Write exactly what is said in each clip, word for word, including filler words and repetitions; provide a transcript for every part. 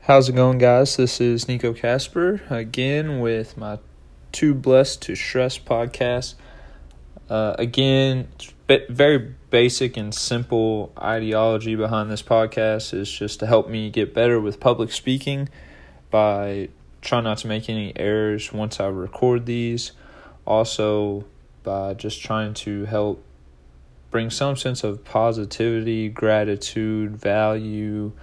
How's it going, guys? This is Nico Casper again with my Too Blessed to Stress podcast. Uh, again, very basic and simple ideology behind this podcast is just to help me get better with public speaking by trying not to make any errors once I record these. Also, by just trying to help bring some sense of positivity, gratitude, value,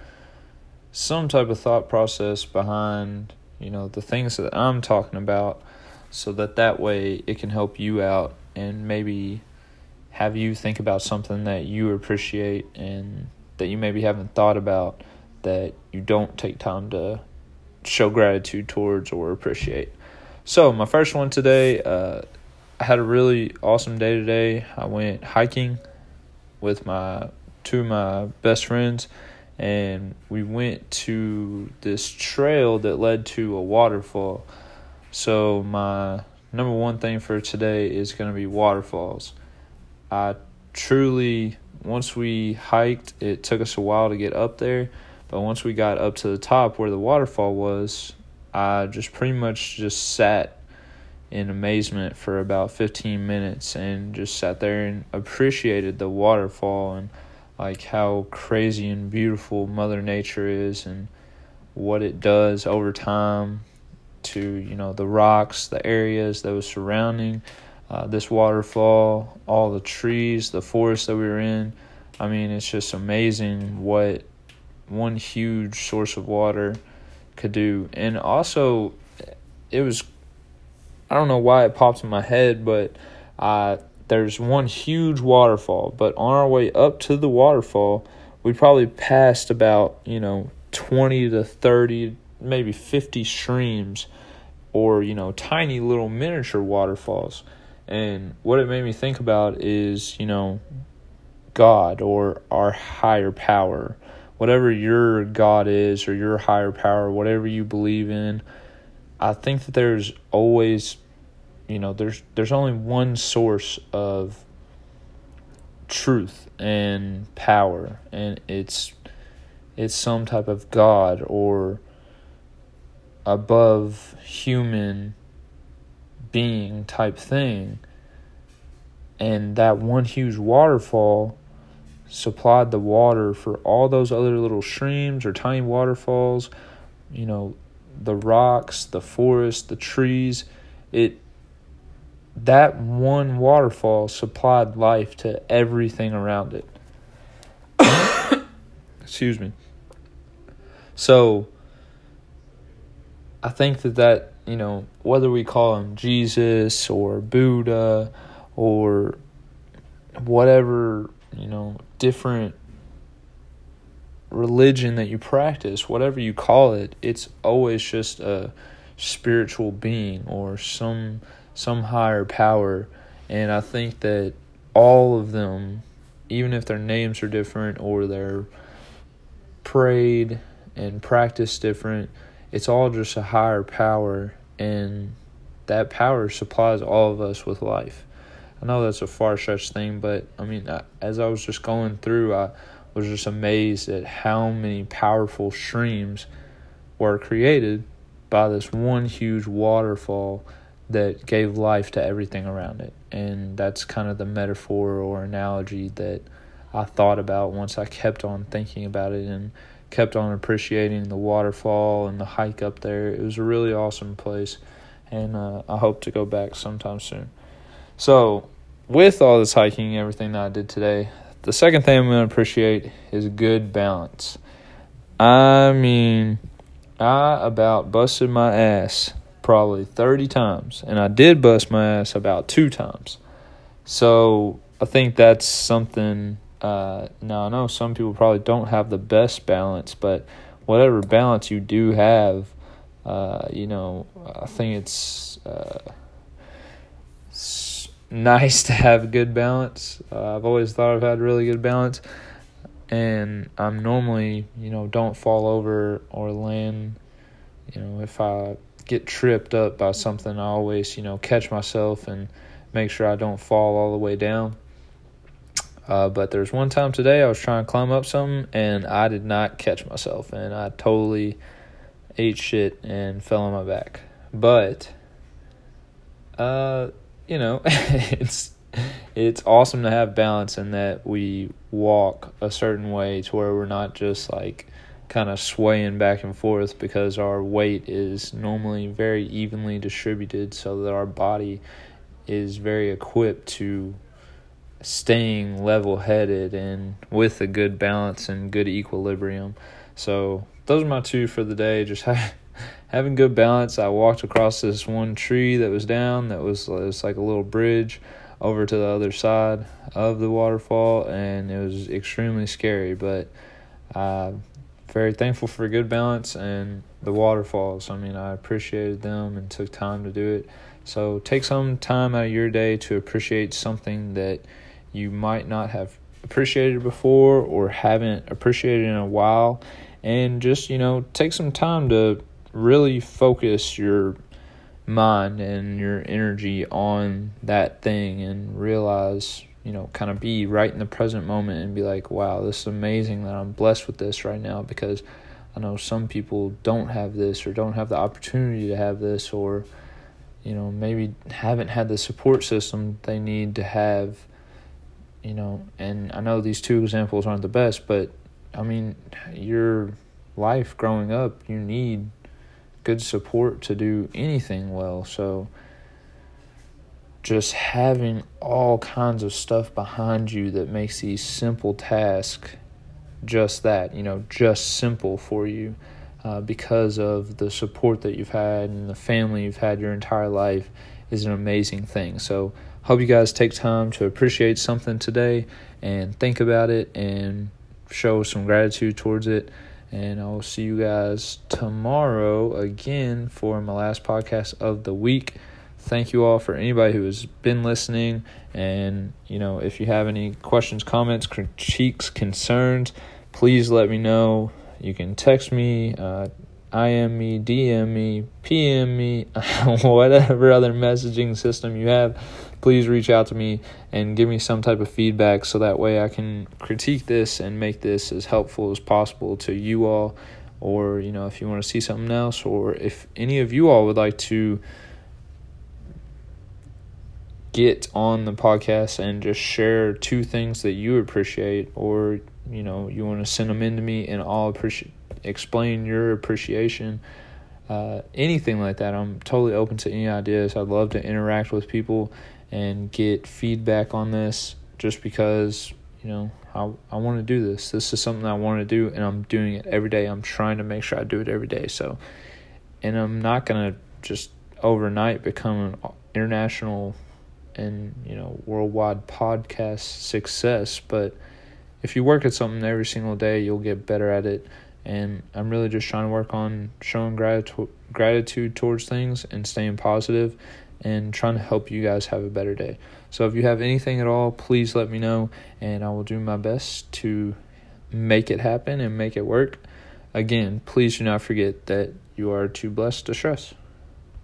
some type of thought process behind, you know, the things that I'm talking about, so that that way it can help you out and maybe have you think about something that you appreciate and that you maybe haven't thought about, that you don't take time to show gratitude towards or appreciate. So my first one today, uh, I had a really awesome day today. I went hiking with my two of my best friends, and we went to this trail that led to a waterfall. So my number one thing for today is going to be waterfalls. I truly, once we hiked, it took us a while to get up there, but once we got up to the top where the waterfall was, I just pretty much just sat in amazement for about fifteen minutes and just sat there and appreciated the waterfall and like how crazy and beautiful Mother Nature is and what it does over time to, you know, the rocks, the areas that was surrounding uh, this waterfall, all the trees, the forest that we were in. I mean, it's just amazing what one huge source of water could do. And also, it was, I don't know why it popped in my head, but I there's one huge waterfall, but on our way up to the waterfall, we probably passed about, you know, twenty to thirty, maybe fifty streams or, you know, tiny little miniature waterfalls. And what it made me think about is, you know, God or our higher power, whatever your God is or your higher power, whatever you believe in. I think that there's always, you know, there's there's only one source of truth and power, and it's it's some type of God or above human being type thing. And that one huge waterfall supplied the water for all those other little streams or tiny waterfalls, you know, the rocks, the forest, the trees. It that one waterfall supplied life to everything around it. Excuse me. So I think that that, you know, whether we call him Jesus or Buddha or whatever, you know, different religion that you practice, whatever you call it, it's always just a spiritual being or some some higher power. And I think that all of them, even if their names are different or they're prayed and practiced different, it's all just a higher power, and that power supplies all of us with life. I know that's a far-stretched thing, but I mean, I, as I was just going through, I was just amazed at how many powerful streams were created by this one huge waterfall that gave life to everything around it. And that's kind of the metaphor or analogy that I thought about once I kept on thinking about it and kept on appreciating the waterfall and the hike up there. It was a really awesome place, and uh, I hope to go back sometime soon. So with all this hiking and everything that I did today, the second thing I'm going to appreciate is good balance. I mean, I about busted my ass probably thirty times, and I did bust my ass about two times. So I think that's something, uh, now I know some people probably don't have the best balance, but whatever balance you do have, uh, you know, I think it's, uh, it's nice to have good balance. Uh, I've always thought I've had really good balance, and I'm normally, you know, don't fall over or land, you know, if I get tripped up by something, I always, you know, catch myself and make sure I don't fall all the way down. Uh, but there's one time today I was trying to climb up something and I did not catch myself, and I totally ate shit and fell on my back. But, uh, you know, it's it's awesome to have balance in that we walk a certain way to where we're not just like kind of swaying back and forth, because our weight is normally very evenly distributed so that our body is very equipped to staying level-headed and with a good balance and good equilibrium. So those are my two for the day. Just ha- having good balance. I walked across this one tree that was down that was, it was like a little bridge over to the other side of the waterfall, and it was extremely scary, but uh very thankful for good balance and the waterfalls. I mean, I appreciated them and took time to do it. So take some time out of your day to appreciate something that you might not have appreciated before or haven't appreciated in a while, and just, you know, take some time to really focus your mind and your energy on that thing and realize, you know, kind of be right in the present moment and be like, wow, this is amazing that I'm blessed with this right now, because I know some people don't have this or don't have the opportunity to have this, or, you know, maybe haven't had the support system they need to have, you know. And I know these two examples aren't the best, but I mean, your life growing up, you need good support to do anything well. So just having all kinds of stuff behind you that makes these simple tasks just that, you know, just simple for you, uh, because of the support that you've had and the family you've had your entire life, is an amazing thing. So hope you guys take time to appreciate something today and think about it and show some gratitude towards it. And I'll see you guys tomorrow again for my last podcast of the week. Thank you all for anybody who has been listening. And, you know, if you have any questions, comments, critiques, concerns, please let me know. You can text me, uh, I M me, D M me, P M me, whatever other messaging system you have. Please reach out to me and give me some type of feedback, so that way I can critique this and make this as helpful as possible to you all. Or, you know, if you want to see something else, or if any of you all would like to get on the podcast and just share two things that you appreciate, or, you know, you want to send them in to me and I'll appreciate explain your appreciation, uh, anything like that, I'm totally open to any ideas. I'd love to interact with people and get feedback on this, just because, you know, I, I want to do this. This is something I want to do, and I'm doing it every day. I'm trying to make sure I do it every day. So, and I'm not going to just overnight become an international and, you know, worldwide podcast success, but if you work at something every single day, you'll get better at it. And I'm really just trying to work on showing gratitude gratitude towards things and staying positive and trying to help you guys have a better day. So if you have anything at all, please let me know, and I will do my best to make it happen and make it work. Again, please do not forget that you are too blessed to stress.